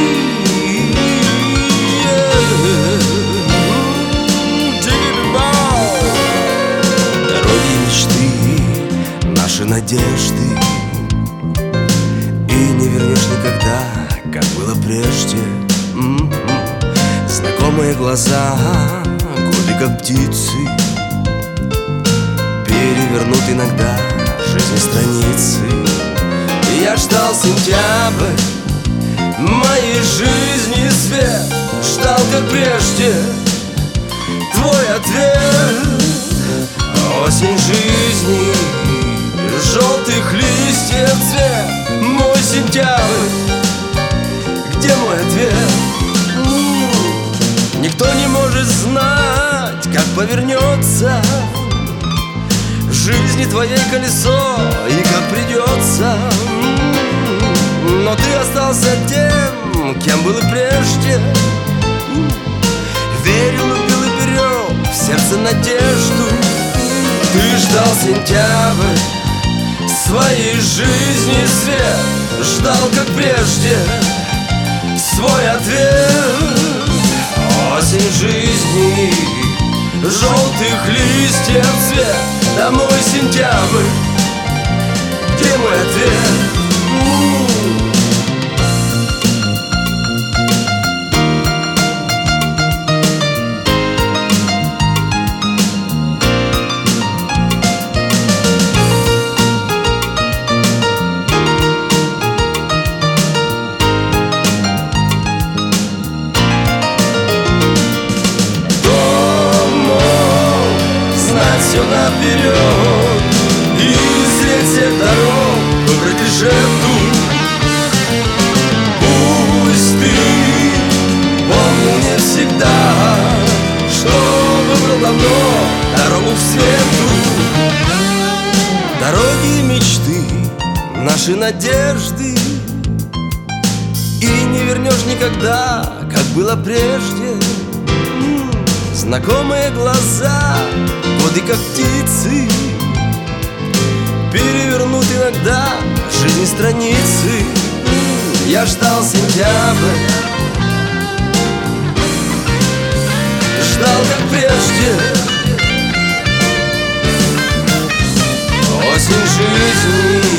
Дороги мечты, наши надежды, и не вернешь никогда, как было прежде. Знакомые глаза, годы как птицы, перевернут иногда жизни страницы. И я ждал сентябрь моей жизни свет, ждал как прежде твой ответ. Осень жизни, желтых листьев цвет, мой сентябрь, где мой ответ? Никто не может знать, как повернется в жизни твоей колесо и как придется. Но ты остался тем, кем был и прежде. Верил, любил и берег в сердце надежду. Ты ждал сентябрь своей жизни свет, ждал как прежде свой ответ. Осень жизни, желтых листьев цвет, да мой сентябрь, где мой ответ? Все наперед и средь всех дорог выбрать лишь эту. Пусть ты помнил не всегда, что выбрал давно дорогу к свету. Дороги мечты, наши надежды, и не вернешь никогда, как было прежде. Знакомые глаза, годы как птицы, перевернут иногда жизни страницы. Я ждал сентябрь, ждал как прежде. Осень жизни,